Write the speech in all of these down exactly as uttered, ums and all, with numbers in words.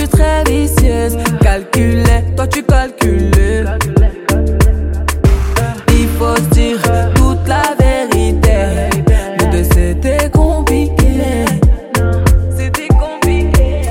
suis très vicieuse. Calculais, toi tu calculais. Il faut se dire toute la vérité. Nous deux c'était compliqué. C'était compliqué.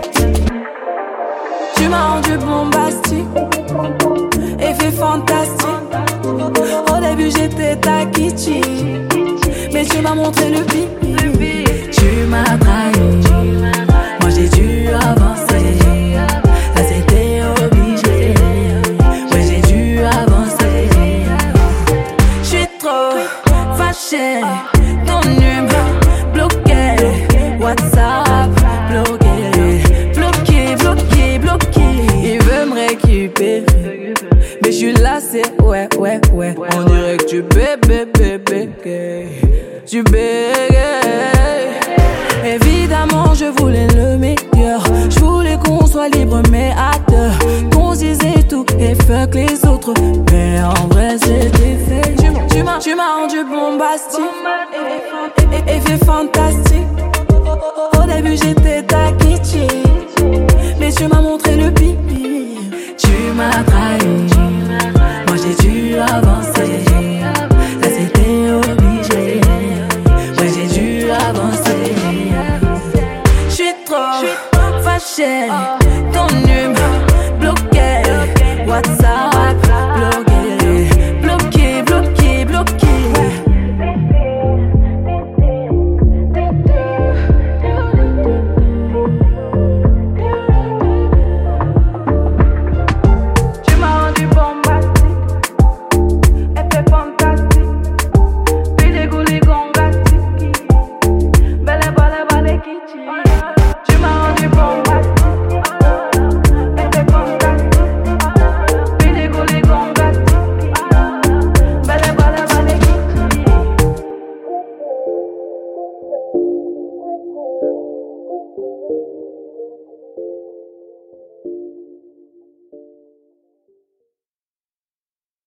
Tu m'as rendu bombastique, effet fantastique. Au début j'étais ta kitty, mais tu m'as montré le pire. Tu m'as trahi, moi j'ai dû avancer. Là c'était obligé, ouais j'ai dû avancer. J'suis trop fâchée, ton numéro bloqué, WhatsApp bloqué, bloqué, bloqué, bloqué. Il veut me récupérer, mais j'suis lassé, ouais, ouais, ouais. On dirait que tu bébé, bébé, tu bégayes. Évidemment, je voulais le meilleur. Je voulais qu'on soit libre, mais à deux. Qu'on se disait tout et fuck les autres. Mais en vrai, c'était fait. Tu m'as, tu m'as rendu bombastique, effet fantastique. Au début, j'étais ta kitty, mais tu m'as montré le pire. Tu m'as trahi, moi j'ai dû avancer. Là c'était obligé, ouais j'ai dû avancer. J'suis trop fâchée, ton numéro bloqué, WhatsApp